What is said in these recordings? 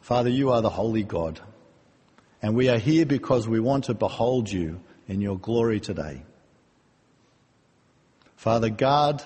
Father, you are the holy God, and we are here because we want to behold you in your glory today. Father, guard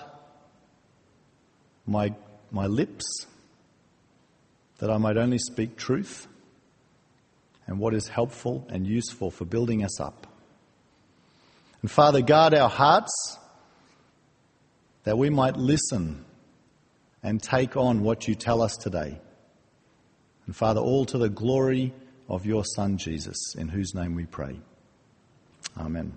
my lips, that I might only speak truth and what is helpful and useful for building us up. And Father, guard our hearts, that we might listen and take on what you tell us today. And Father, all to the glory of your Son, Jesus, in whose name we pray. Amen.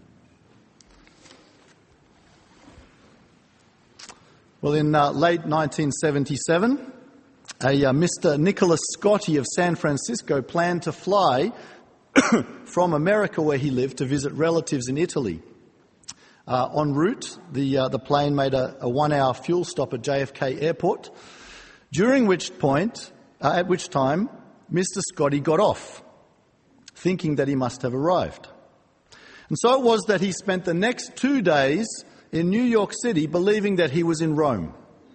Well, in late 1977, a Mr. Nicholas Scotti of San Francisco planned to fly from America, where he lived, to visit relatives in Italy. En route, the plane made a 1-hour fuel stop at JFK Airport, at which time Mr. Scotti got off, thinking that he must have arrived. And so it was that he spent the next 2 days in New York City believing that he was in Rome.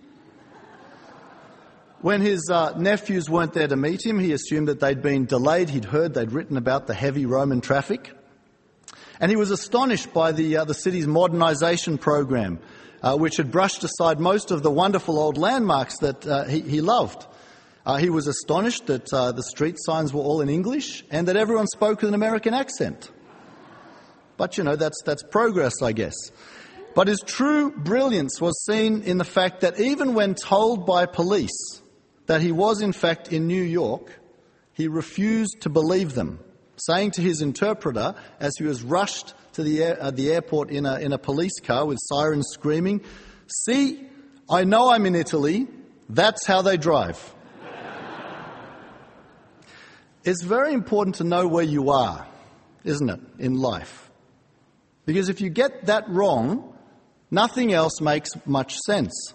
When his nephews weren't there to meet him, he assumed that they'd been delayed. He'd heard they'd written about the heavy Roman traffic. And he was astonished by the city's modernisation program, which had brushed aside most of the wonderful old landmarks that he loved. He was astonished that the street signs were all in English and that everyone spoke with an American accent. But, that's progress, I guess. But his true brilliance was seen in the fact that even when told by police that he was in fact in New York, he refused to believe them, saying to his interpreter as he was rushed to the airport in a police car with sirens screaming, "See, I know I'm in Italy. That's how they drive." It's very important to know where you are, isn't it, in life? Because if you get that wrong, nothing else makes much sense.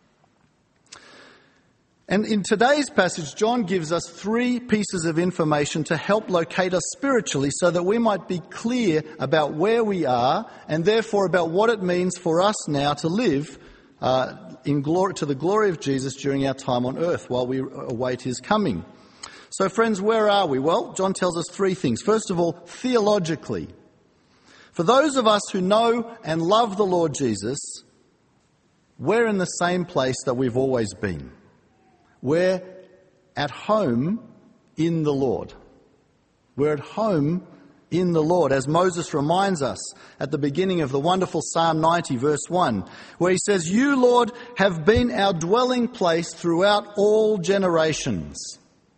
And in today's passage, John gives us 3 pieces of information to help locate us spiritually so that we might be clear about where we are and therefore about what it means for us now to live in glory, to the glory of Jesus during our time on earth while we await his coming. So friends, where are we? Well, John tells us 3 things. First of all, theologically. For those of us who know and love the Lord Jesus, we're in the same place that we've always been. We're at home in the Lord. We're at home in the Lord, as Moses reminds us at the beginning of the wonderful Psalm 90, verse 1, where he says, "You, Lord, have been our dwelling place throughout all generations."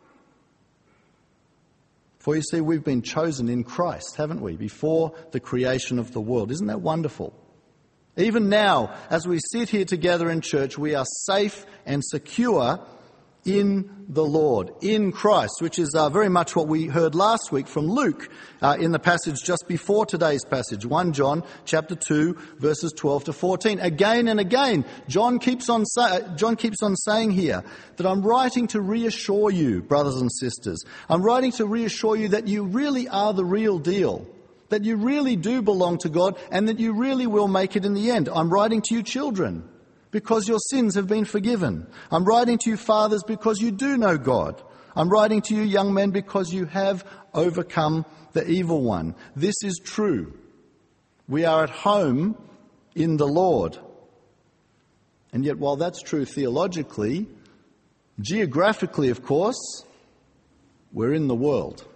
For you see, we've been chosen in Christ, haven't we, before the creation of the world. Isn't that wonderful? Even now, as we sit here together in church, we are safe and secure in the Lord, in Christ, which is very much what we heard last week from Luke in the passage just before today's passage, 1 John chapter 2, verses 12 to 14. Again and again, John keeps on saying here that I'm writing to reassure you, brothers and sisters. I'm writing to reassure you that you really are the real deal, that you really do belong to God, and that you really will make it in the end. I'm writing to you, children, because your sins have been forgiven. I'm writing to you, fathers, because you do know God. I'm writing to you, young men, because you have overcome the evil one. This is true. We are at home in the Lord. And yet, while that's true theologically, geographically, of course, we're in the world.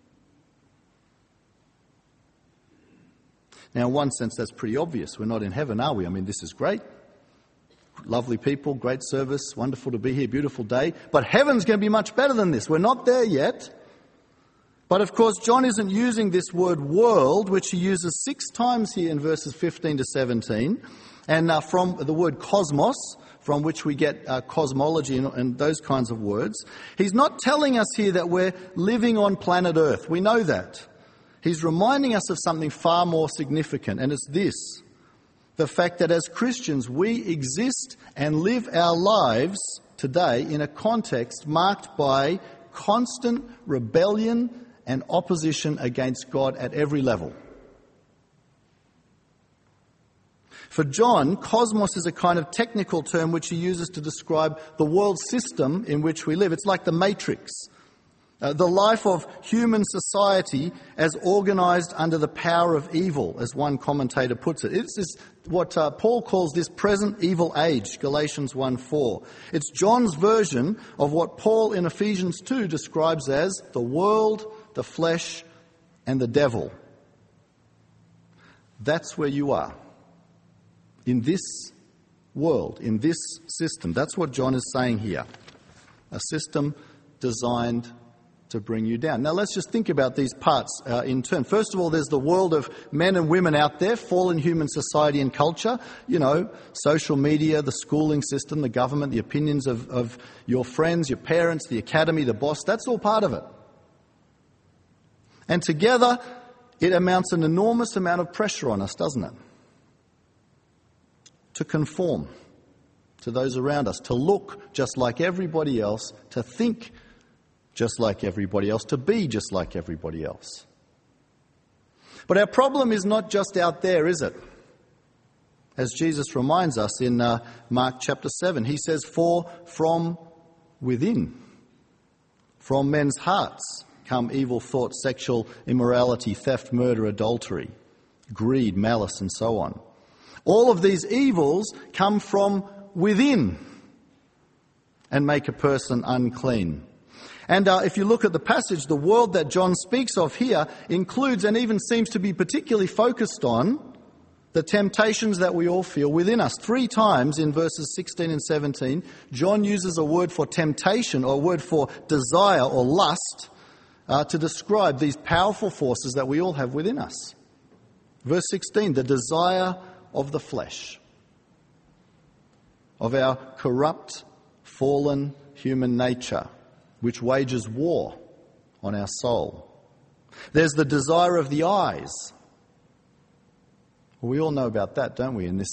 Now, in one sense, that's pretty obvious. We're not in heaven, are we? I mean, this is great. Lovely people, great service, wonderful to be here, beautiful day. But heaven's going to be much better than this. We're not there yet. But of course, John isn't using this word world, which he uses 6 times here in verses 15 to 17. And from the word cosmos, from which we get cosmology and those kinds of words. He's not telling us here that we're living on planet Earth. We know that. He's reminding us of something far more significant, and it's this. The fact that as Christians we exist and live our lives today in a context marked by constant rebellion and opposition against God at every level. For John, cosmos is a kind of technical term which he uses to describe the world system in which we live. It's like the Matrix. The life of human society as organized under the power of evil, as one commentator puts it. It's what Paul calls this present evil age, Galatians 1:4. It's John's version of what Paul in Ephesians 2 describes as the world, the flesh, and the devil. That's where you are. In this world, in this system. That's what John is saying here. A system designed to bring you down. Now let's just think about these parts in turn. First of all, there's the world of men and women out there, fallen human society and culture, social media, the schooling system, the government, the opinions of your friends, your parents, the academy, the boss. That's all part of it. And together, it amounts an enormous amount of pressure on us, doesn't it? To conform to those around us, to look just like everybody else, to think just like everybody else, to be just like everybody else. But our problem is not just out there, is it? As Jesus reminds us in Mark chapter 7, he says, "For from within, from men's hearts, come evil thoughts, sexual immorality, theft, murder, adultery, greed, malice, and so on. All of these evils come from within and make a person unclean." And if you look at the passage, the world that John speaks of here includes and even seems to be particularly focused on the temptations that we all feel within us. 3 times in verses 16 and 17, John uses a word for temptation or a word for desire or lust to describe these powerful forces that we all have within us. Verse 16, the desire of the flesh, of our corrupt, fallen human nature, which wages war on our soul. There's the desire of the eyes. Well, we all know about that, don't we, in this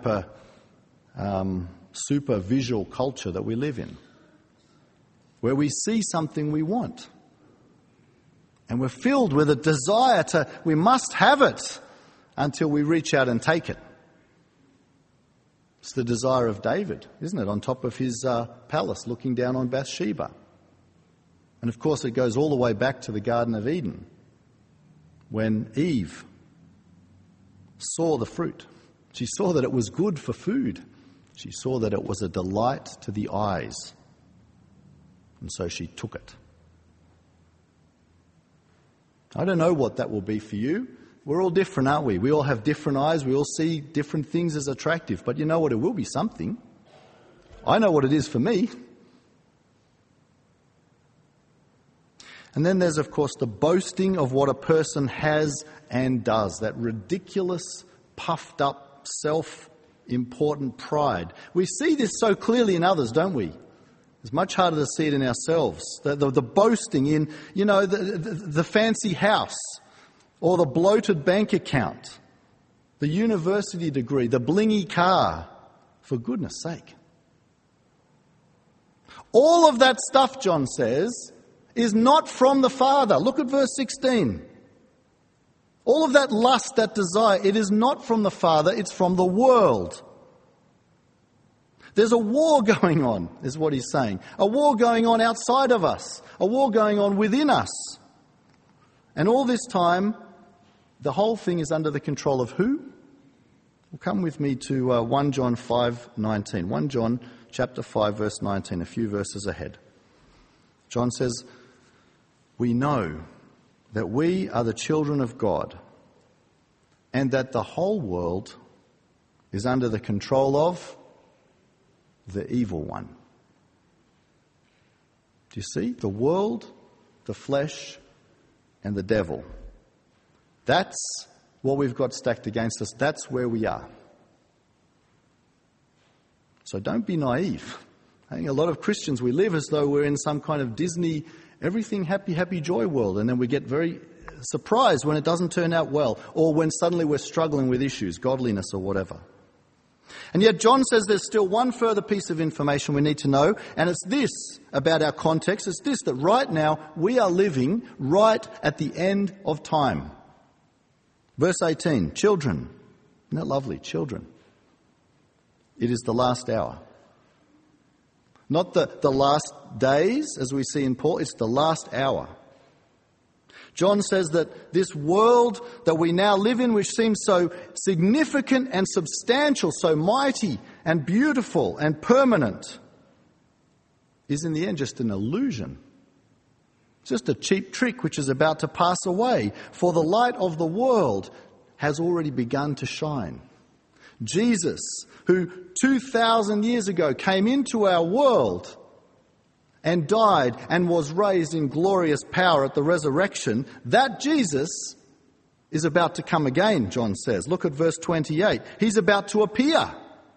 super visual culture that we live in, where we see something we want. And we're filled with a desire we must have it until we reach out and take it. It's the desire of David, isn't it, on top of his palace, looking down on Bathsheba. And of course it goes all the way back to the Garden of Eden, when Eve saw the fruit. She saw that it was good for food. She saw that it was a delight to the eyes. And so she took it. I don't know what that will be for you. We're all different, aren't we? We all have different eyes. We all see different things as attractive. But you know what? It will be something. I know what it is for me. And then there's, of course, the boasting of what a person has and does. That ridiculous, puffed up, self-important pride. We see this so clearly in others, don't we? It's much harder to see it in ourselves. The boasting in, the fancy house, or the bloated bank account, the university degree, the blingy car. For goodness sake. All of that stuff, John says, is not from the Father. Look at verse 16. All of that lust, that desire, it is not from the Father, it's from the world. There's a war going on, is what he's saying. A war going on outside of us. A war going on within us. And all this time, the whole thing is under the control of who? Well, come with me to 1 John 5:19. 1 John chapter 5, verse 19, a few verses ahead. John says, "We know that we are the children of God, and that the whole world is under the control of the evil one." Do you see? The world, the flesh, and the devil. That's what we've got stacked against us. That's where we are. So don't be naive. I think a lot of Christians, we live as though we're in some kind of Disney, everything happy, happy joy world, and then we get very surprised when it doesn't turn out well, or when suddenly we're struggling with issues, godliness or whatever. And yet John says there's still one further piece of information we need to know, and it's this about our context. It's this, that right now we are living right at the end of time. Verse 18, children. Isn't that lovely? Children. It is the last hour. Not the last days, as we see in Paul, it's the last hour. John says that this world that we now live in, which seems so significant and substantial, so mighty and beautiful and permanent, is in the end just an illusion. It's just a cheap trick which is about to pass away, for the light of the world has already begun to shine. Jesus, who 2,000 years ago came into our world and died and was raised in glorious power at the resurrection, that Jesus is about to come again, John says. Look at verse 28. He's about to appear.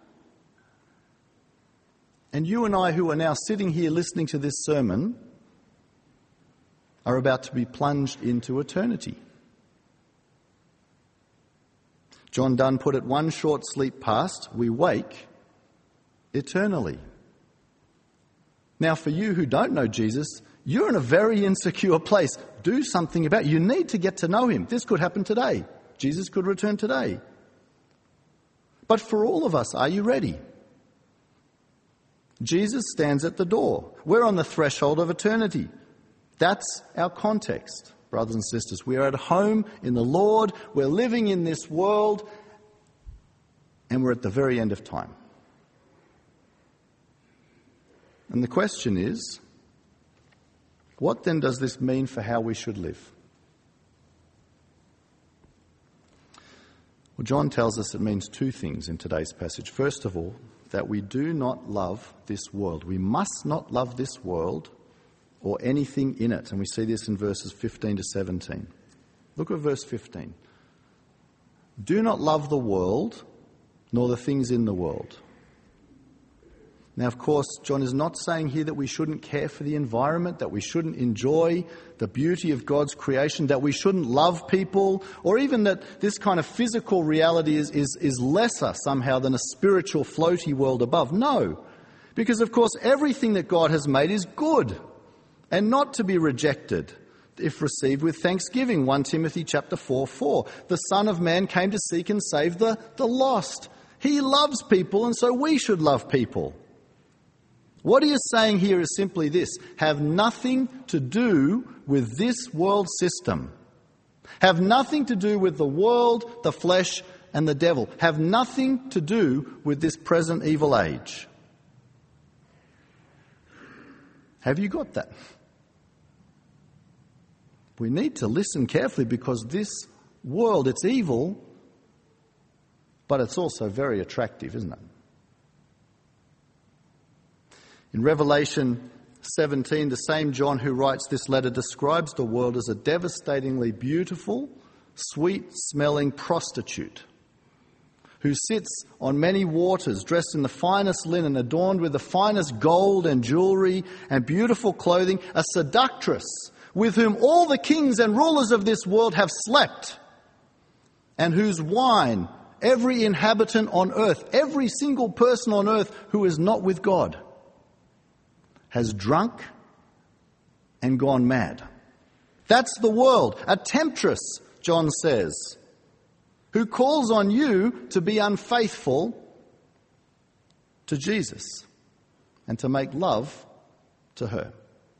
And you and I, who are now sitting here listening to this sermon, are about to be plunged into eternity. John Donne put it, one short sleep past, we wake eternally. Now, for you who don't know Jesus, you're in a very insecure place. Do something about it. You need to get to know him. This could happen today. Jesus could return today. But for all of us, are you ready? Jesus stands at the door. We're on the threshold of eternity. That's our context, brothers and sisters. We are at home in the Lord. We're living in this world. And we're at the very end of time. And the question is, what then does this mean for how we should live? Well, John tells us it means two things in today's passage. First of all, that we do not love this world. We must not love this world or anything in it. And we see this in verses 15 to 17. Look at verse 15. Do not love the world, nor the things in the world. Now, of course, John is not saying here that we shouldn't care for the environment, that we shouldn't enjoy the beauty of God's creation, that we shouldn't love people, or even that this kind of physical reality is lesser somehow than a spiritual floaty world above. No, because of course everything that God has made is good and not to be rejected if received with thanksgiving. 1 Timothy chapter 4:4. The Son of Man came to seek and save the lost. He loves people, and so we should love people. What he is saying here is simply this: have nothing to do with this world system. Have nothing to do with the world, the flesh, and the devil. Have nothing to do with this present evil age. Have you got that? We need to listen carefully, because this world, it's evil, but it's also very attractive, isn't it? In Revelation 17, the same John who writes this letter describes the world as a devastatingly beautiful, sweet-smelling prostitute who sits on many waters, dressed in the finest linen, adorned with the finest gold and jewelry and beautiful clothing, a seductress with whom all the kings and rulers of this world have slept, and whose wine every inhabitant on earth, every single person on earth who is not with God, has drunk and gone mad. That's the world. A temptress, John says, who calls on you to be unfaithful to Jesus and to make love to her.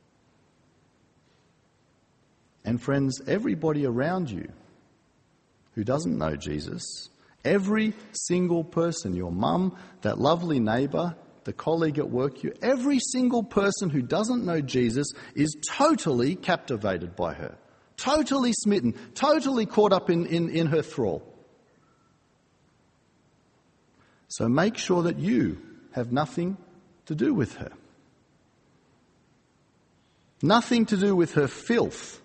And friends, everybody around you who doesn't know Jesus, every single person, your mum, that lovely neighbour, the colleague at work, every single person who doesn't know Jesus is totally captivated by her, totally smitten, totally caught up in her thrall. So make sure that you have nothing to do with her. Nothing to do with her filth.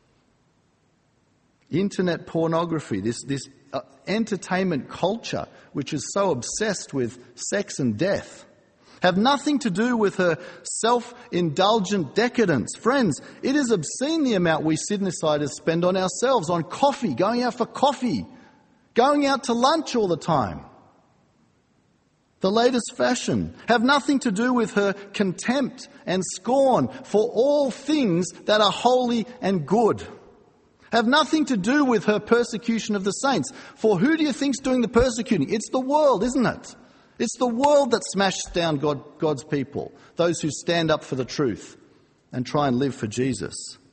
Internet pornography, this entertainment culture which is so obsessed with sex and death. Have nothing to do with her self-indulgent decadence. Friends, it is obscene the amount we Sydneysiders spend on ourselves, on coffee, going out for coffee, going out to lunch all the time. The latest fashion. Have nothing to do with her contempt and scorn for all things that are holy and good. Have nothing to do with her persecution of the saints. For who do you think's doing the persecuting? It's the world, isn't it? It's the world that smashes down God's people, those who stand up for the truth and try and live for Jesus.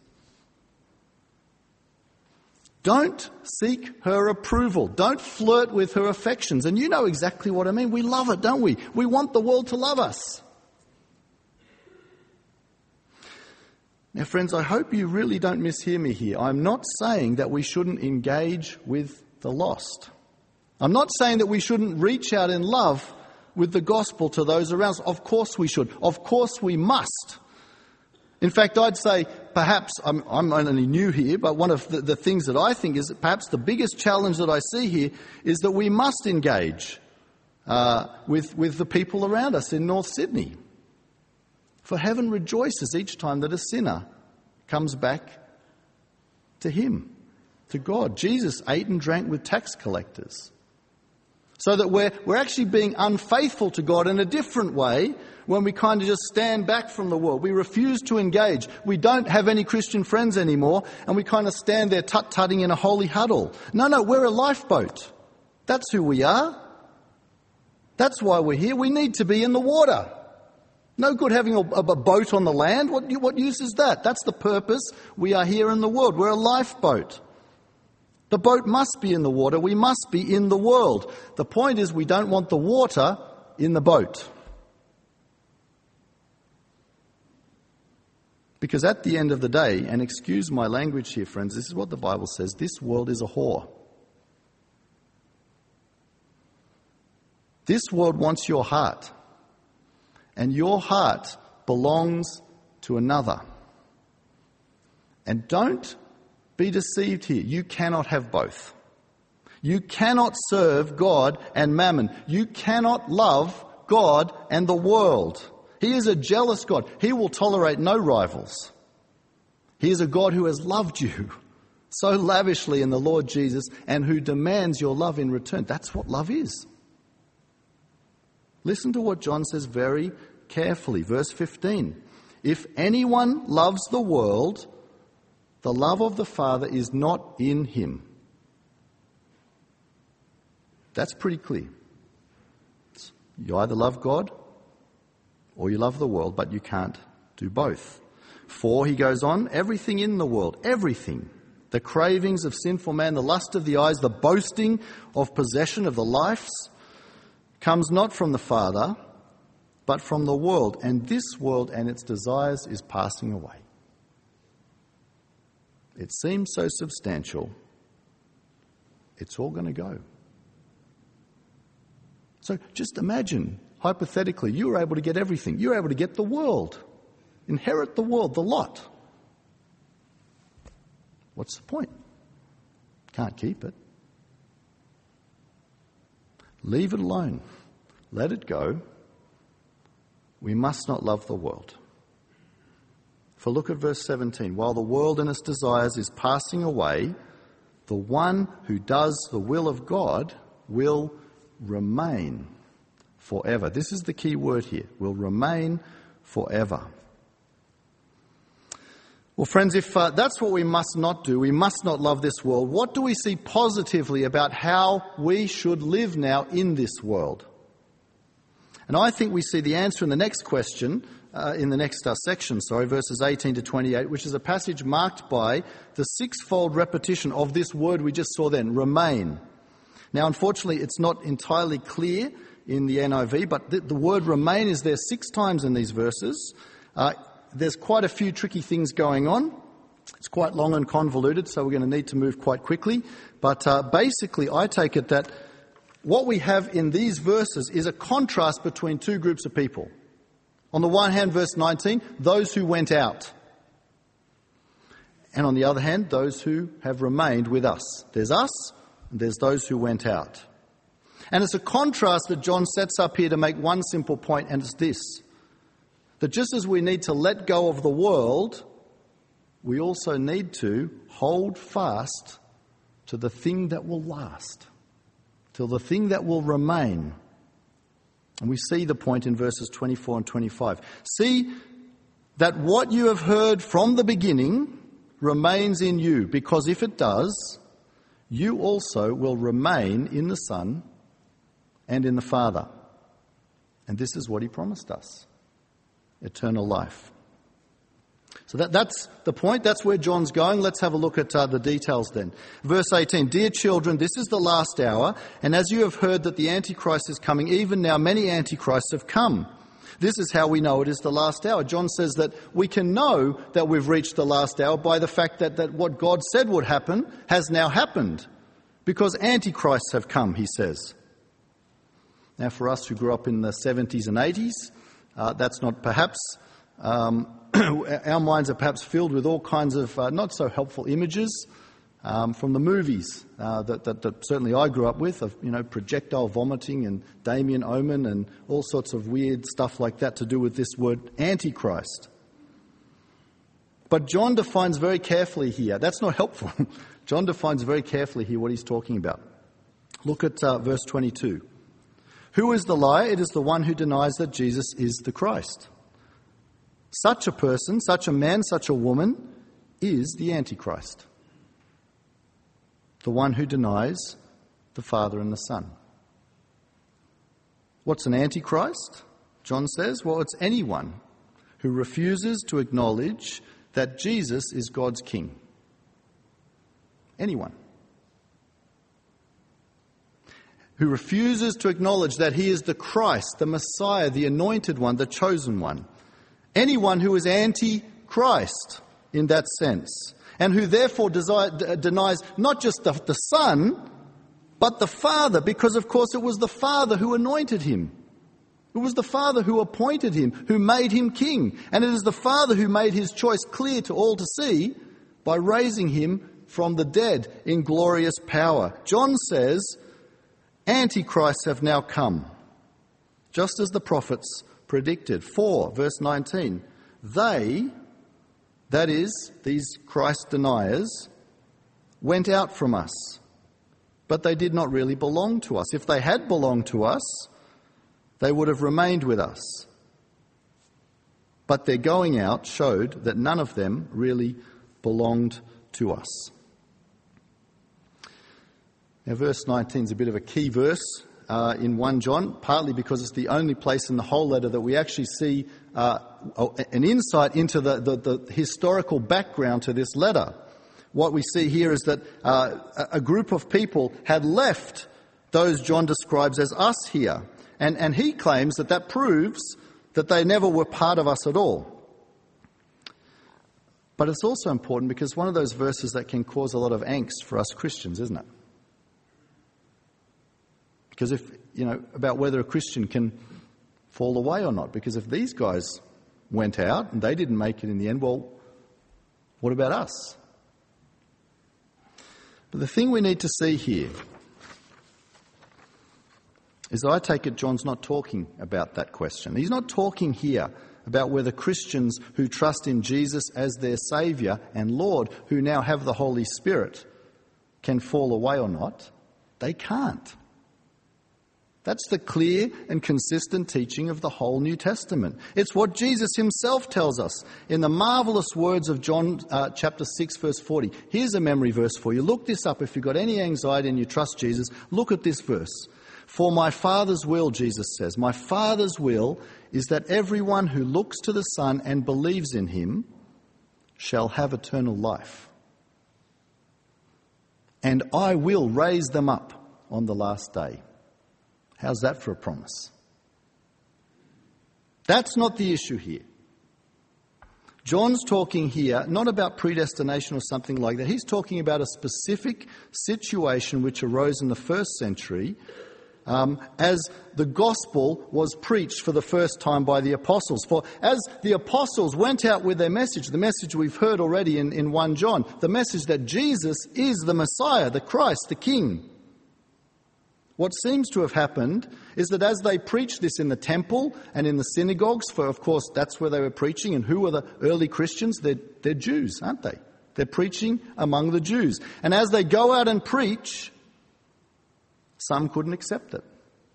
Don't seek her approval. Don't flirt with her affections. And you know exactly what I mean. We love it, don't we? We want the world to love us. Now, friends, I hope you really don't mishear me here. I'm not saying that we shouldn't engage with the lost. I'm not saying that we shouldn't reach out in love with the gospel to those around us. Of course we should. Of course we must. In fact, I'd say perhaps, I'm only new here, but one of the things that I think is perhaps the biggest challenge that I see here is that we must engage with the people around us in North Sydney. For heaven rejoices each time that a sinner comes back to him, to God. Jesus ate and drank with tax collectors. So that we're actually being unfaithful to God in a different way when we kind of just stand back from the world. We refuse to engage. We don't have any Christian friends anymore, and we kind of stand there tut-tutting in a holy huddle. No, we're a lifeboat. That's who we are. That's why we're here. We need to be in the water. No good having a boat on the land. What use is that? That's the purpose. We are here in the world. We're a lifeboat. The boat must be in the water. We must be in the world. The point is we don't want the water in the boat. Because at the end of the day, and excuse my language here, friends, this is what the Bible says, this world is a whore. This world wants your heart. And your heart belongs to another. And don't be deceived here. You cannot have both. You cannot serve God and mammon. You cannot love God and the world. He is a jealous God. He will tolerate no rivals. He is a God who has loved you so lavishly in the Lord Jesus and who demands your love in return. That's what love is. Listen to what John says very carefully. Verse 15. If anyone loves the world, the love of the Father is not in him. That's pretty clear. You either love God or you love the world, but you can't do both. For, he goes on, everything in the world, everything, the cravings of sinful man, the lust of the eyes, the boasting of possession of the lives, comes not from the Father, but from the world. And this world and its desires is passing away. It seems so substantial. It's all going to go. So just imagine, hypothetically, you were able to get everything. You were able to get the world. Inherit the world, the lot. What's the point? Can't keep it. Leave it alone. Let it go. We must not love the world. For look at verse 17. While the world and its desires is passing away, the one who does the will of God will remain forever. This is the key word here. Will remain forever. Well, friends, if that's what we must not do, we must not love this world, what do we see positively about how we should live now in this world? And I think we see the answer in the next question, in the next section, verses 18 to 28, which is a passage marked by the sixfold repetition of this word we just saw then, remain. Now, unfortunately, it's not entirely clear in the NIV, but the word remain is there 6 times in these verses. There's quite a few tricky things going on. It's quite long and convoluted, so we're going to need to move quite quickly. But basically, I take it that what we have in these verses is a contrast between two groups of people. On the one hand, verse 19, those who went out. And on the other hand, those who have remained with us. There's us, and there's those who went out. And it's a contrast that John sets up here to make one simple point, and it's this. That just as we need to let go of the world, we also need to hold fast to the thing that will last, to the thing that will remain. And we see the point in verses 24 and 25. See that what you have heard from the beginning remains in you, because if it does, you also will remain in the Son and in the Father. And this is what he promised us: eternal life. So that's the point. That's where John's going. Let's have a look at the details then. Verse 18, "Dear children, this is the last hour, and as you have heard that the Antichrist is coming, even now many Antichrists have come. This is how we know it is the last hour." John says that we can know that we've reached the last hour by the fact that what God said would happen has now happened, because Antichrists have come, he says. Now, for us who grew up in the 70s and 80s, that's not perhaps... our minds are perhaps filled with all kinds of not so helpful images from the movies that certainly I grew up with, of projectile vomiting and Damien Omen and all sorts of weird stuff like that to do with this word Antichrist. But John defines very carefully here. That's not helpful. John defines very carefully here what he's talking about. Look at verse 22. "Who is the liar? It is the one who denies that Jesus is the Christ. Such a person, such a man, such a woman is the Antichrist, the one who denies the Father and the Son." What's an Antichrist? John says, well, it's anyone who refuses to acknowledge that Jesus is God's King. Anyone who refuses to acknowledge that he is the Christ, the Messiah, the anointed one, the chosen one. Anyone who is anti-Christ in that sense, and who therefore denies not just the Son, but the Father, because of course it was the Father who anointed him. It was the Father who appointed him, who made him king. And it is the Father who made his choice clear to all to see by raising him from the dead in glorious power. John says, Antichrists have now come, just as the prophets predicted. 4, verse 19. They, that is, these Christ deniers, went out from us, but they did not really belong to us. If they had belonged to us, they would have remained with us. But their going out showed that none of them really belonged to us. Now, verse 19 is a bit of a key verse in 1 John, partly because it's the only place in the whole letter that we actually see an insight into the historical background to this letter. What we see here is that a group of people had left those John describes as us here. And he claims that proves that they never were part of us at all. But it's also important because one of those verses that can cause a lot of angst for us Christians, isn't it? Because about whether a Christian can fall away or not. Because if these guys went out and they didn't make it in the end, well, what about us? But the thing we need to see here is, I take it John's not talking about that question. He's not talking here about whether Christians who trust in Jesus as their Saviour and Lord, who now have the Holy Spirit, can fall away or not. They can't. That's the clear and consistent teaching of the whole New Testament. It's what Jesus himself tells us in the marvellous words of John chapter 6, verse 40. Here's a memory verse for you. Look this up. If you've got any anxiety and you trust Jesus, look at this verse. For my Father's will, Jesus says, my Father's will is that everyone who looks to the Son and believes in him shall have eternal life. And I will raise them up on the last day. How's that for a promise? That's not the issue here. John's talking here not about predestination or something like that. He's talking about a specific situation which arose in the first century as the gospel was preached for the first time by the apostles. For as the apostles went out with their message, the message we've heard already in 1 John, the message that Jesus is the Messiah, the Christ, the King. What seems to have happened is that as they preached this in the temple and in the synagogues, for of course that's where they were preaching, and who were the early Christians? They're Jews, aren't they? They're preaching among the Jews. And as they go out and preach, some couldn't accept it.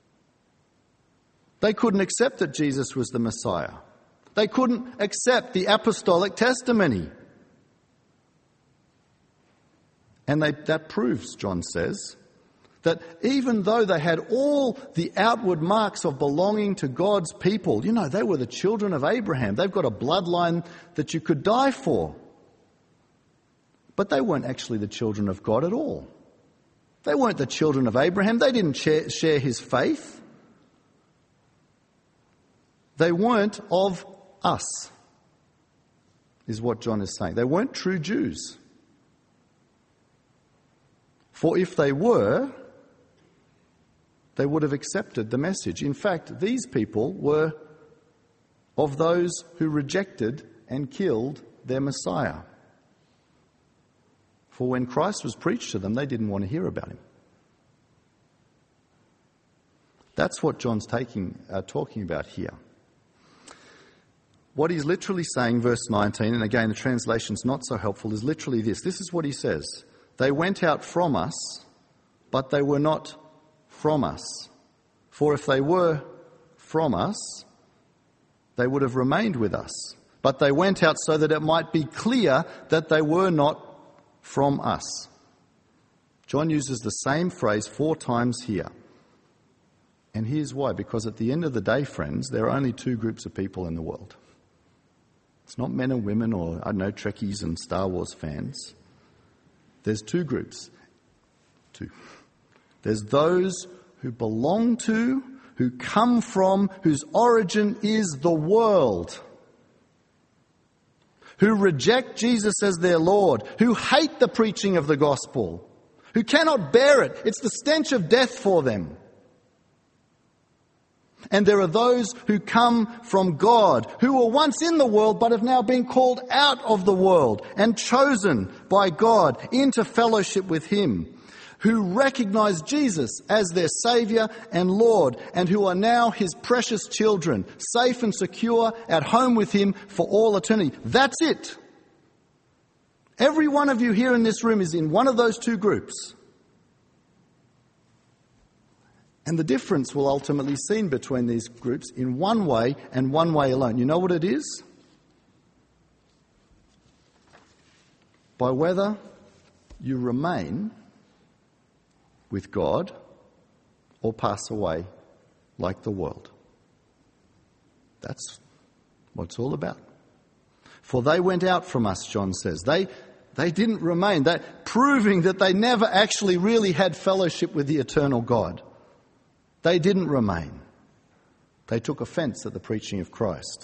They couldn't accept that Jesus was the Messiah. They couldn't accept the apostolic testimony. And that proves, John says, That even though they had all the outward marks of belonging to God's people, they were the children of Abraham. They've got a bloodline that you could die for. But they weren't actually the children of God at all. They weren't the children of Abraham. They didn't share his faith. They weren't of us, is what John is saying. They weren't true Jews. For if they were, they would have accepted the message. In fact, these people were of those who rejected and killed their Messiah. For when Christ was preached to them, they didn't want to hear about him. That's what John's talking about here. What he's literally saying, verse 19, and again the translation's not so helpful, is literally this. This is what he says. They went out from us, but they were not from us. For if they were from us, they would have remained with us. But they went out so that it might be clear that they were not from us. John uses the same phrase 4 times here. And here's why. Because at the end of the day, friends, there are only 2 groups of people in the world. It's not men and women or, Trekkies and Star Wars fans. There's 2 groups. 2. There's those who belong to, who come from, whose origin is the world, who reject Jesus as their Lord, who hate the preaching of the gospel, who cannot bear it. It's the stench of death for them. And there are those who come from God, who were once in the world but have now been called out of the world and chosen by God into fellowship with him, who recognize Jesus as their Saviour and Lord, and who are now his precious children, safe and secure at home with him for all eternity. That's it. Every one of you here in this room is in one of those 2 groups. And the difference will ultimately be seen between these groups in one way and one way alone. You know what it is? By whether you remain with God or pass away like the world. That's what it's all about. For they went out from us, John says. They didn't remain. Proving that they never actually really had fellowship with the eternal God. They didn't remain. They took offence at the preaching of Christ.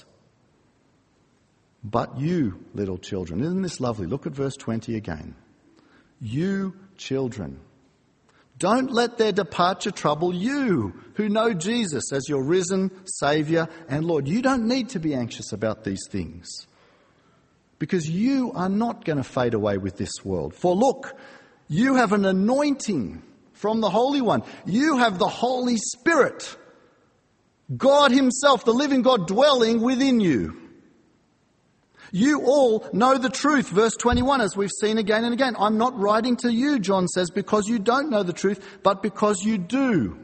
But you, little children, isn't this lovely? Look at verse 20 again. You children, don't let their departure trouble you who know Jesus as your risen Saviour and Lord. You don't need to be anxious about these things because you are not going to fade away with this world. For look, you have an anointing from the Holy One. You have the Holy Spirit, God himself, the living God, dwelling within you. You all know the truth. Verse 21, as we've seen again and again. I'm not writing to you, John says, because you don't know the truth, but because you do.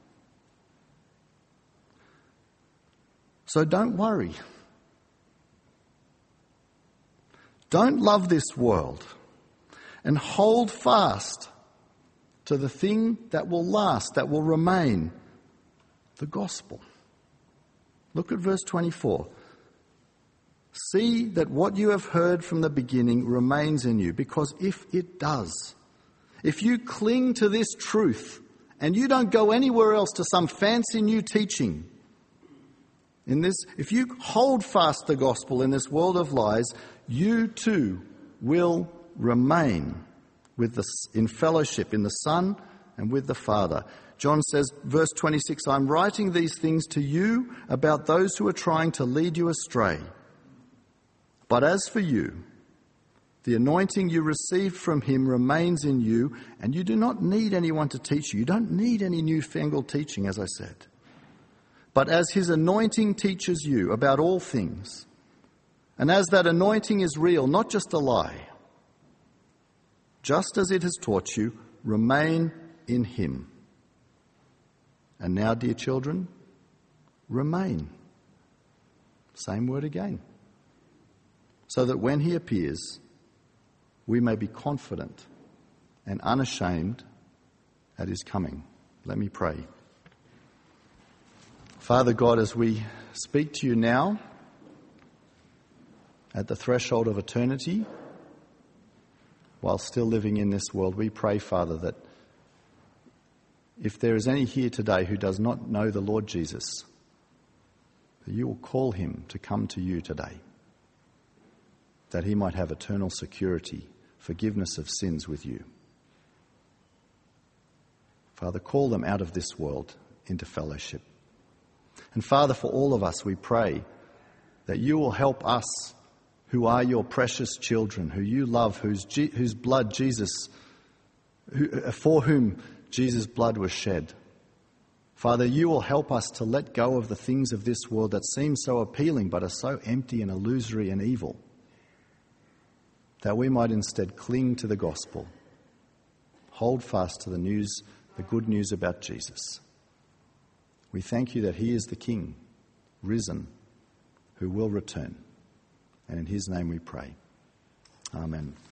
So don't worry. Don't love this world and hold fast to the thing that will last, that will remain, the gospel. Look at verse 24. See that what you have heard from the beginning remains in you, because if it does, if you cling to this truth and you don't go anywhere else to some fancy new teaching, if you hold fast the gospel in this world of lies, you too will remain in fellowship in the Son and with the Father. John says, verse 26, I'm writing these things to you about those who are trying to lead you astray. But as for you, the anointing you received from him remains in you, and you do not need anyone to teach you. You don't need any newfangled teaching, as I said. But as his anointing teaches you about all things, and as that anointing is real, not just a lie, just as it has taught you, remain in him. And now, dear children, remain. Same word again. So that when he appears, we may be confident and unashamed at his coming. Let me pray. Father God, as we speak to you now, at the threshold of eternity, while still living in this world, we pray, Father, that if there is any here today who does not know the Lord Jesus, that you will call him to come to you today, that he might have eternal security, forgiveness of sins with you. Father, call them out of this world into fellowship. And Father, for all of us, we pray that you will help us who are your precious children, who you love, whose blood Jesus, for whom Jesus' blood was shed. Father, you will help us to let go of the things of this world that seem so appealing but are so empty and illusory and evil, that we might instead cling to the gospel, hold fast to the good news about Jesus. We thank you that he is the King, risen, who will return. And in his name we pray. Amen.